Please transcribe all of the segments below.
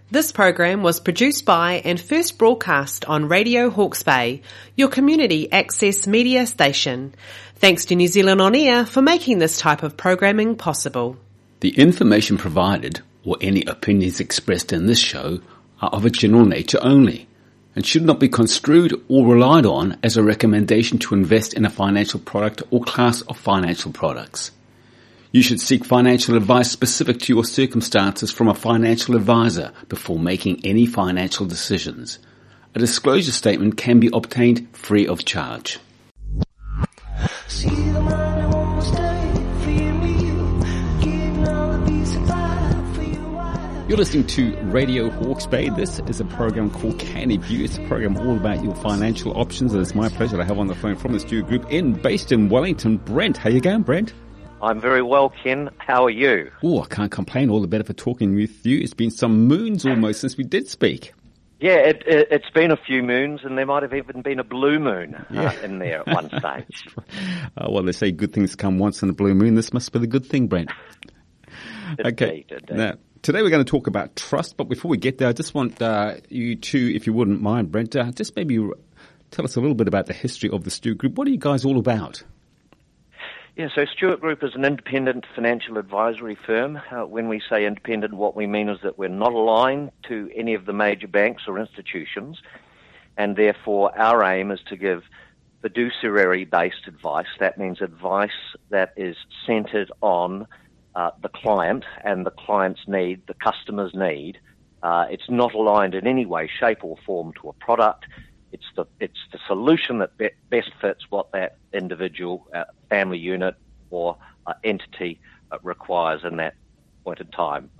This program was produced by and first broadcast on Radio Hawke's Bay, your community access media station. Thanks to New Zealand On Air for making this type of programming possible. The information provided or any opinions expressed in this show are of a general nature only and should not be construed or relied on as a recommendation to invest in a financial product or class of financial products. You should seek financial advice specific to your circumstances from a financial advisor before making any financial decisions. A disclosure statement can be obtained free of charge. You're listening to Radio Hawke's Bay. This is a program called Canny View. It's a program all about your financial options, and it's my pleasure to have on the phone from the studio group based in Wellington, Brent. How you going, Brent? I'm very well, Ken. How are you? Oh, I can't complain. All the better for talking with you. It's been some moons almost since we did speak. Yeah, it's been a few moons, and there might have even been a blue moon in there at one stage. Well, they say good things come once in a blue moon. This must be the good thing, Brent. Okay. Indeed. Now, today we're going to talk about trust, but before we get there, I just want you to, if you wouldn't mind, Brent, just maybe tell us a little bit about the history of the Stewart Group. What are you guys all about? Yeah, so Stewart Group is an independent financial advisory firm. When we say independent, what we mean is that we're not aligned to any of the major banks or institutions, and therefore our aim is to give fiduciary-based advice. That means advice that is centered on the client and the client's need, the customer's need. It's not aligned in any way, shape or form to a product. It's the solution that best fits what that individual, family unit or entity requires in that point in time.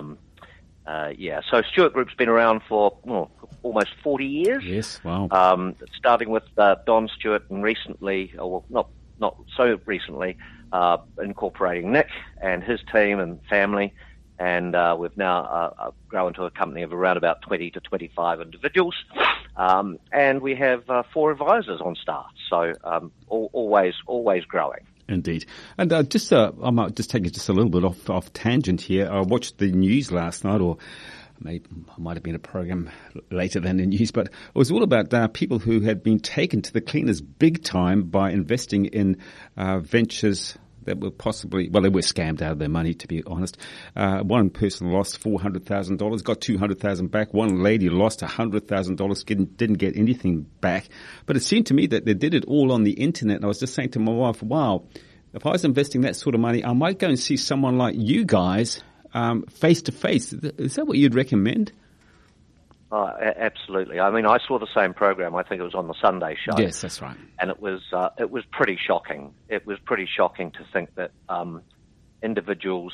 So Stewart Group's been around for almost 40 years. Yes, wow. Starting with Don Stewart and recently, or not so recently, incorporating Nick and his team and family. And we've now grown to a company of around about 20 to 25 individuals. And we have 4 advisors on staff, so always growing. Indeed. And I might just take it just a little bit off tangent here. I watched the news last night, or maybe I might have been a program later than the news, but it was all about people who had been taken to the cleaners big time by investing in ventures that were possibly, well, they were scammed out of their money, to be honest. One person lost $400,000, got $200,000 back. One lady lost $100,000, didn't get anything back. But it seemed to me that they did it all on the internet. And I was just saying to my wife, wow, if I was investing that sort of money, I might go and see someone like you guys face to face. Is that what you'd recommend? Oh, absolutely. I mean, I saw the same program. I think it was on the Sunday show. Yes, that's right. And it was pretty shocking. It was pretty shocking to think that individuals.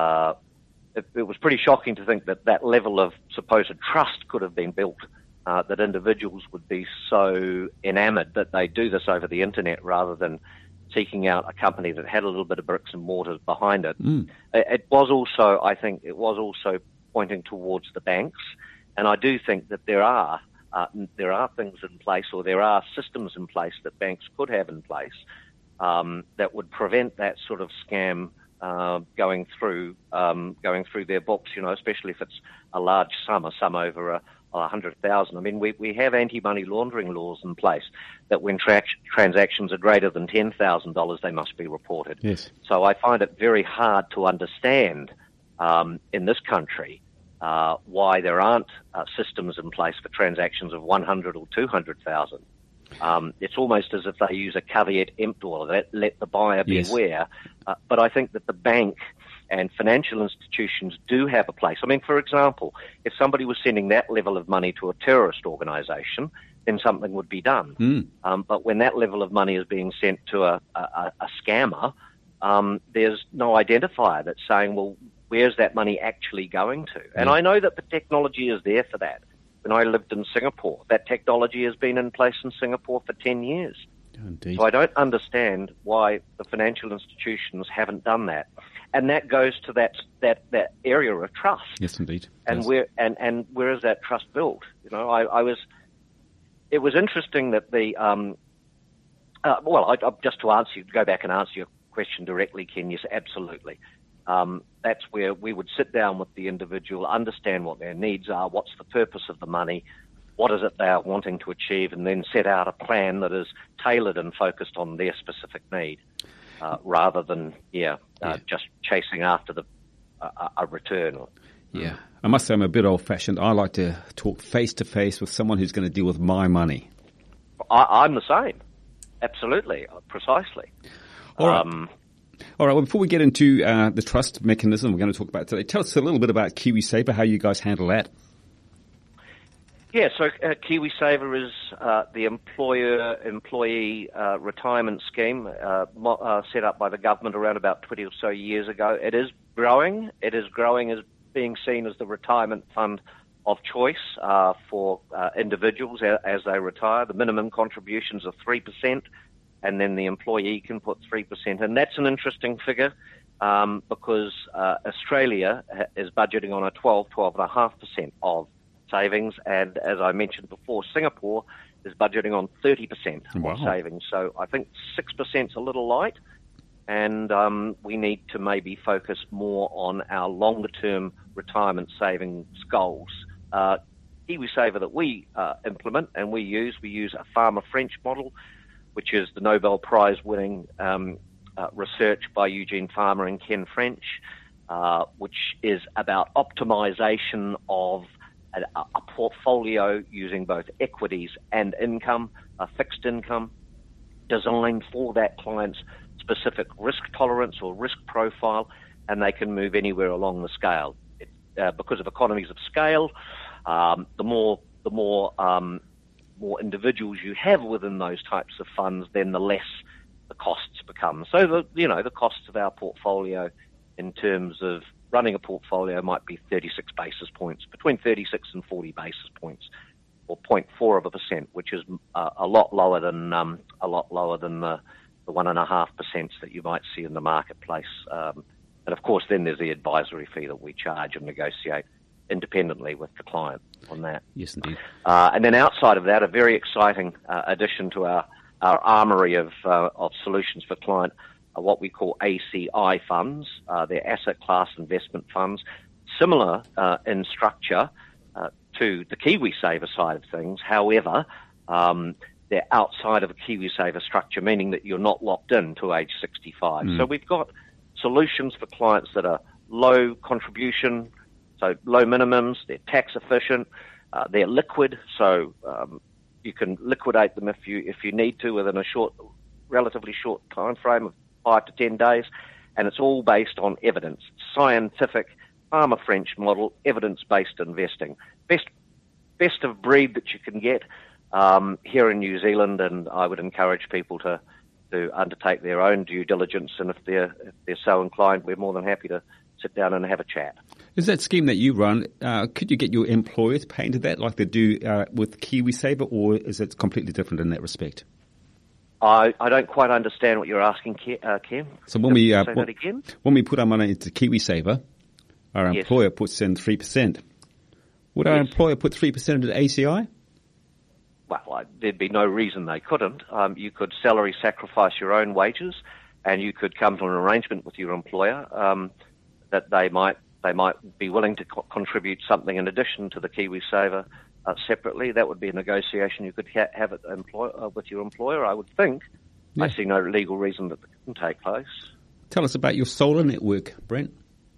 It was pretty shocking to think that level of supposed trust could have been built. That individuals would be so enamored that they do this over the internet rather than seeking out a company that had a little bit of bricks and mortar behind it. It was also pointing towards the banks. And I do think that there are things in place, or there are systems in place that banks could have in place that would prevent that sort of scam going through their books. Especially if it's a large sum, a sum over 100,000. I mean, we have anti-money laundering laws in place that when transactions are greater than $10,000, they must be reported. Yes. So I find it very hard to understand in this country why there aren't systems in place for transactions of 100 or 200,000. It's almost as if they use a caveat emptor, let the buyer beware. But I think that the bank and financial institutions do have a place. I mean, for example, if somebody was sending that level of money to a terrorist organization, then something would be done. But when that level of money is being sent to a scammer, there's no identifier that's saying, well, where's that money actually going to? And I know that the technology is there for that. When I lived in Singapore, that technology has been in place in Singapore for 10 years. Indeed. So I don't understand why the financial institutions haven't done that. And that goes to that area of trust. Yes, indeed. And where is that trust built? It was interesting that just to go back and answer your question directly, Ken, yes, absolutely. That's where we would sit down with the individual, understand what their needs are, what's the purpose of the money, what is it they are wanting to achieve, and then set out a plan that is tailored and focused on their specific need, rather than just chasing after a return. Yeah, I must say I'm a bit old-fashioned. I like to talk face-to-face with someone who's going to deal with my money. I'm the same. Absolutely. Precisely. All right. Well, before we get into the trust mechanism we're going to talk about today, tell us a little bit about KiwiSaver, how you guys handle that. Yeah, so KiwiSaver is the employer-employee retirement scheme set up by the government around about 20 or so years ago. It is growing. It is growing as being seen as the retirement fund of choice for individuals as they retire. The minimum contributions are 3%, and then the employee can put 3%. And that's an interesting figure because Australia is budgeting on a 12.5% of savings, and as I mentioned before, Singapore is budgeting on 30% of savings. So I think 6% is a little light, and we need to maybe focus more on our longer-term retirement savings goals. KiwiSaver that we implement and we use a Farmer French model, which is the Nobel Prize-winning research by Eugene Farmer and Ken French, which is about optimization of a portfolio using both equities and income, fixed income, designed for that client's specific risk tolerance or risk profile, and they can move anywhere along the scale. Because of economies of scale, the more individuals you have within those types of funds, then the less the costs become. So the costs of our portfolio in terms of running a portfolio might be 36 basis points, between 36 and 40 basis points, or 0.4%, which is a lot lower than the 1.5% that you might see in the marketplace. And of course, then there's the advisory fee that we charge and negotiate independently with the client on that. Yes, indeed. And then outside of that, a very exciting addition to our armory of solutions for client are what we call ACI funds. They're asset class investment funds, similar in structure to the KiwiSaver side of things. However, they're outside of a KiwiSaver structure, meaning that you're not locked in to age 65. So we've got solutions for clients that are low contribution, so low minimums, they're tax efficient, they're liquid, so you can liquidate them if you need to within a relatively short time frame of 5 to 10 days, and it's all based on evidence, scientific, Farmer French model, evidence-based investing. Best of breed that you can get here in New Zealand, and I would encourage people to undertake their own due diligence, and if they're so inclined, we're more than happy to sit down and have a chat. Is that scheme that you run, could you get your employers pay into that like they do with KiwiSaver, or is it completely different in that respect? I don't quite understand what you're asking, Ken. So when we say that again? When we put our money into KiwiSaver, our employer puts in 3%. Would our employer put 3% into ACI? Well, there'd be no reason they couldn't. You could salary sacrifice your own wages, and you could come to an arrangement with your employer that they might be willing to contribute something in addition to the KiwiSaver separately. That would be a negotiation you could have it with your employer, I would think. Yeah. I see no legal reason that couldn't take place. Tell us about your solar network, Brent.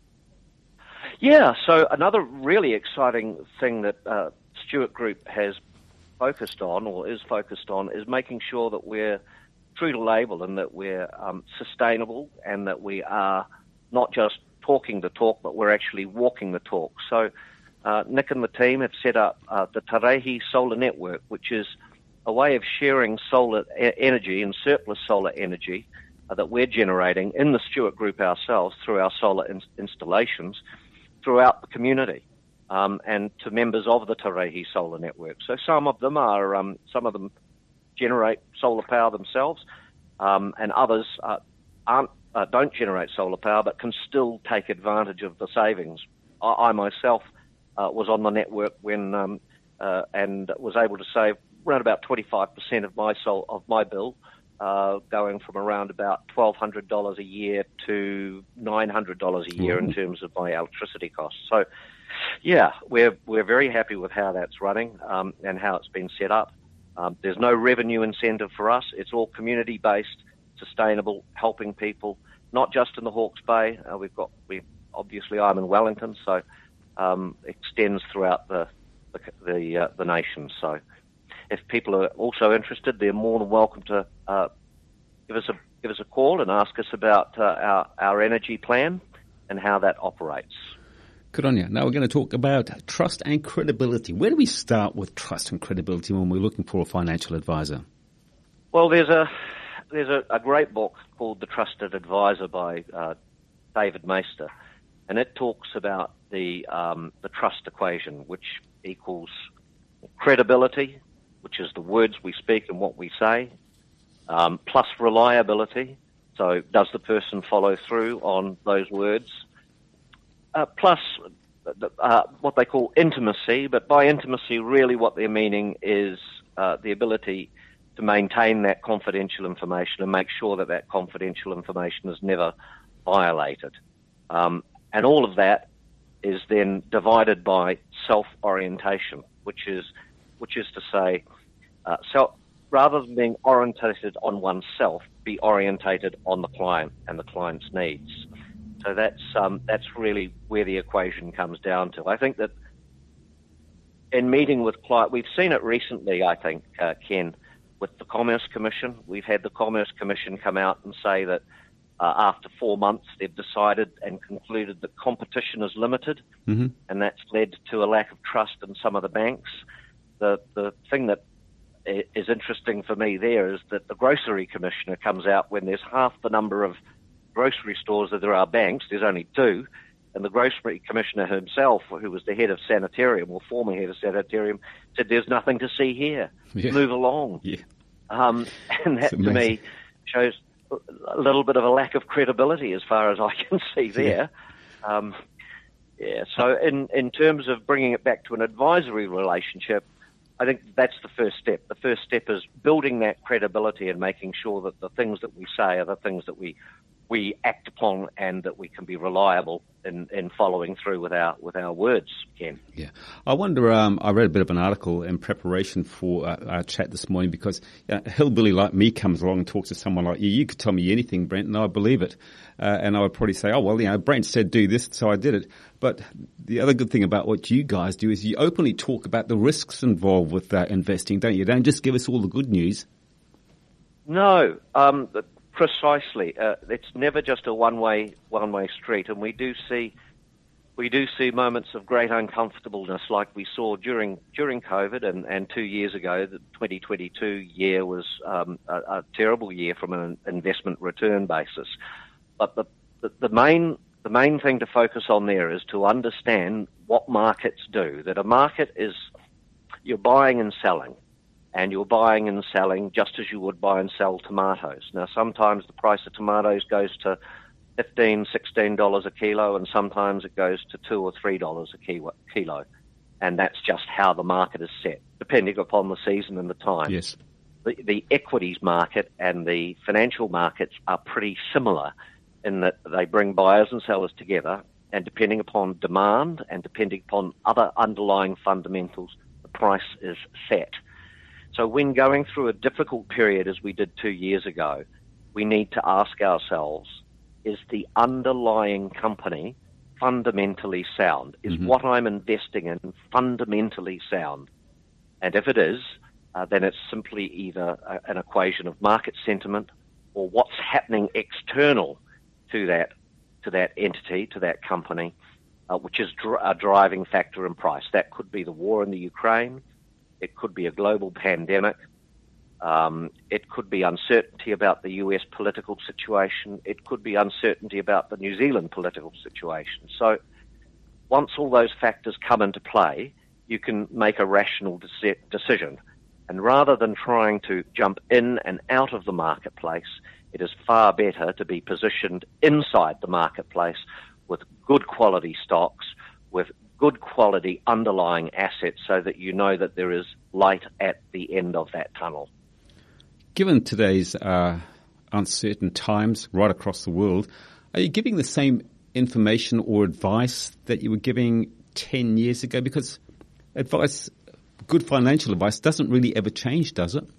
Yeah, so another really exciting thing that Stewart Group has focused on, or is focused on, is making sure that we're true to label and that we're sustainable, and that we are not just talking the talk, but we're actually walking the talk. So Nick and the team have set up the Tarehi Solar Network, which is a way of sharing solar energy and surplus solar energy that we're generating in the Stewart Group ourselves through our solar installations throughout the community, and to members of the Tarehi Solar Network. So some of them generate solar power themselves, and others don't generate solar power but can still take advantage of the savings. I myself was on the network when and was able to save around about 25% of my bill going from around about $1,200 a year to $900 a year in terms of my electricity costs. So, yeah, we're very happy with how that's running and how it's been set up. There's no revenue incentive for us. It's all community-based, sustainable, helping people, not just in the Hawke's Bay. Obviously, I'm in Wellington, so extends throughout the nation. So, if people are also interested, they're more than welcome to give us a call and ask us about our energy plan and how that operates. Good on you. Now we're going to talk about trust and credibility. Where do we start with trust and credibility when we're looking for a financial advisor? Well, there's a great book called The Trusted Advisor by David Maister, and it talks about the trust equation, which equals credibility, which is the words we speak and what we say, plus reliability. So does the person follow through on those words? Plus what they call intimacy, but by intimacy, really what they're meaning is the ability to maintain that confidential information and make sure that that confidential information is never violated. And all of that is then divided by self-orientation, which is to say, rather than being orientated on oneself, be orientated on the client and the client's needs. So that's really where the equation comes down to. I think that in meeting with clients, we've seen it recently, I think, Ken, with the Commerce Commission. We've had the Commerce Commission come out and say that after 4 months, they've decided and concluded that competition is limited, and that's led to a lack of trust in some of the banks. The thing that is interesting for me there is that the Grocery Commissioner comes out when there's half the number of grocery stores that there are banks. There's only 2, and the Grocery Commissioner himself, who was the head of Sanitarium, or former head of Sanitarium, said there's nothing to see here. Yeah. Move along. Yeah. And that to me shows a little bit of a lack of credibility as far as I can see there. So in terms of bringing it back to an advisory relationship, I think that's the first step. The first step is building that credibility and making sure that the things that we say are the things that we act upon and that we can be reliable in following through with our words, Ken. Yeah. I wonder, I read a bit of an article in preparation for our chat this morning because a hillbilly like me comes along and talks to someone like you. You could tell me anything, Brent, and I believe it. And I would probably say, oh, well, Brent said do this, so I did it. But the other good thing about what you guys do is you openly talk about the risks involved with investing, don't you? Don't just give us all the good news. No, precisely. It's never just a one-way street, and we do see moments of great uncomfortableness, like we saw during COVID, and 2 years ago. The 2022 year was a terrible year from an investment return basis. But the main thing to focus on there is to understand what markets do. That a market is you're buying and selling. And you're buying and selling just as you would buy and sell tomatoes. Now, sometimes the price of tomatoes goes to $15, $16 a kilo, and sometimes it goes to $2 or $3 a kilo. And that's just how the market is set, depending upon the season and the time. Yes. The equities market and the financial markets are pretty similar in that they bring buyers and sellers together, and depending upon demand and depending upon other underlying fundamentals, the price is set. So when going through a difficult period as we did 2 years ago, we need to ask ourselves, is the underlying company fundamentally sound? Is what I'm investing in fundamentally sound? And if it is, then it's simply either an equation of market sentiment or what's happening external to that entity, to that company, which is a driving factor in price. That could be the war in the Ukraine. It could be a global pandemic. It could be uncertainty about the US political situation. It could be uncertainty about the New Zealand political situation. So once all those factors come into play, you can make a rational decision. And rather than trying to jump in and out of the marketplace, it is far better to be positioned inside the marketplace with good quality stocks, with good quality underlying assets, so that you know that there is light at the end of that tunnel. Given today's uncertain times right across the world, are you giving the same information or advice that you were giving 10 years ago? Because advice, good financial advice, doesn't really ever change, does it?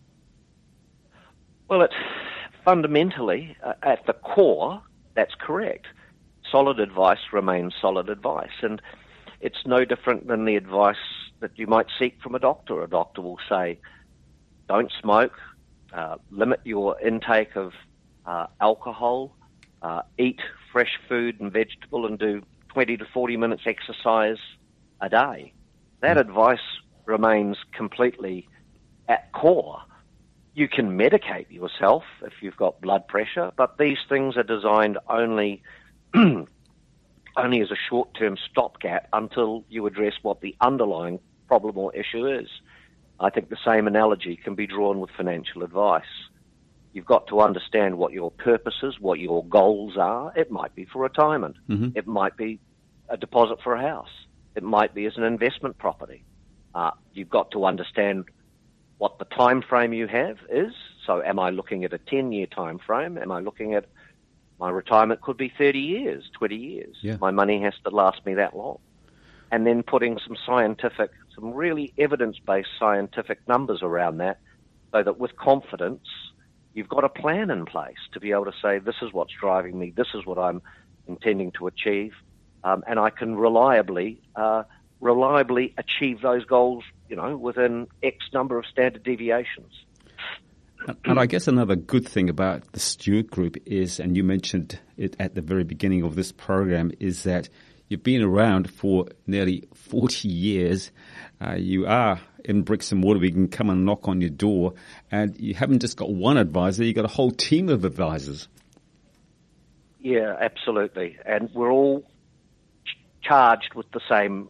Well, it's fundamentally, at the core, that's correct. Solid advice remains solid advice, and it's no different than the advice that you might seek from a doctor. A doctor will say, don't smoke, limit your intake of alcohol, eat fresh food and vegetable, and do 20 to 40 minutes exercise a day. That advice remains completely at core. You can medicate yourself if you've got blood pressure, but these things are designed only as a short-term stopgap until you address what the underlying problem or issue is. I think the same analogy can be drawn with financial advice. You've got to understand what your purpose is, what your goals are. It might be for retirement. Mm-hmm. It might be a deposit for a house. It might be as an investment property. You've got to understand what the time frame you have is. So am I looking at a 10-year time frame? Am I looking at my retirement could be 30 years, 20 years. Yeah. My money has to last me that long. And then putting some really evidence-based scientific numbers around that, so that with confidence, you've got a plan in place to be able to say, this is what's driving me, this is what I'm intending to achieve, and I can reliably achieve those goals, within X number of standard deviations. And I guess another good thing about the Stewart Group is, and you mentioned it at the very beginning of this program, is that you've been around for nearly 40 years. You are in bricks and mortar. We can come and knock on your door, and you haven't just got one advisor, you've got a whole team of advisors. Yeah, absolutely. And we're all charged with the same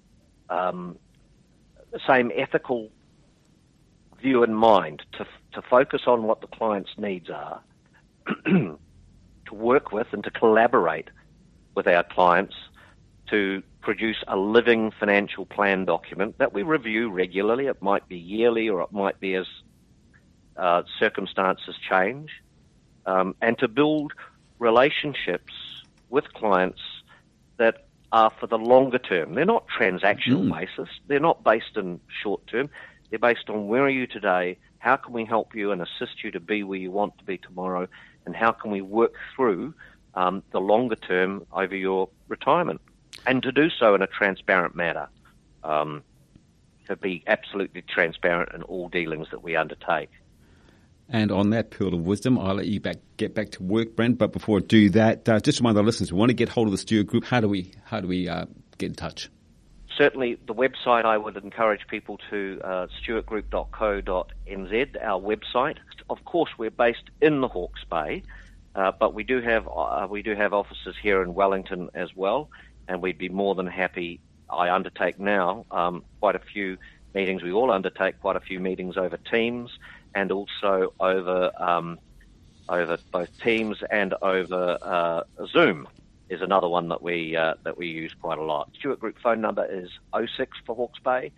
ethical view in mind, to focus on what the client's needs are, to work with and to collaborate with our clients to produce a living financial plan document that we review regularly. It might be yearly, or it might be as circumstances change, and to build relationships with clients that are for the longer term. They're not transactional basis. They're not based in short term. They're based on where are you today, how can we help you and assist you to be where you want to be tomorrow, and how can we work through the longer term over your retirement, and to do so in a transparent manner, to be absolutely transparent in all dealings that we undertake. And on that pearl of wisdom, I'll let you get back to work, Brent. But before I do that, just remind our listeners, we want to get hold of the Stewart Group. How do we get in touch? Certainly, the website, I would encourage people to stewartgroup.co.nz, our website. Of course, we're based in the Hawke's Bay, but we do have offices here in Wellington as well, and we'd be more than happy. I undertake now quite a few meetings. We all undertake quite a few meetings over Teams, and also over both Teams and over Zoom is another one that we use quite a lot. Stewart Group phone number is 06 for Hawke's Bay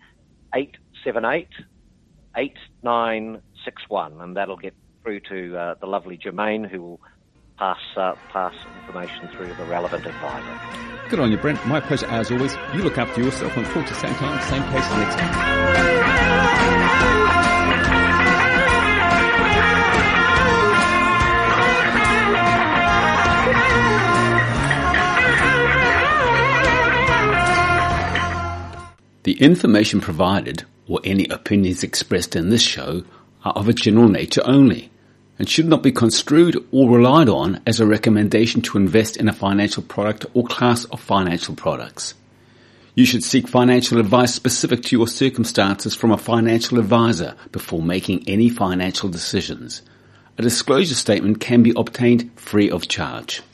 878-8961, and that'll get through to the lovely Jermaine, who will pass information through to the relevant advisor. Good on you, Brent. My pleasure as always. You look after yourself, and talk to you same time, same place next time. The information provided, or any opinions expressed in this show, are of a general nature only, and should not be construed or relied on as a recommendation to invest in a financial product or class of financial products. You should seek financial advice specific to your circumstances from a financial advisor before making any financial decisions. A disclosure statement can be obtained free of charge.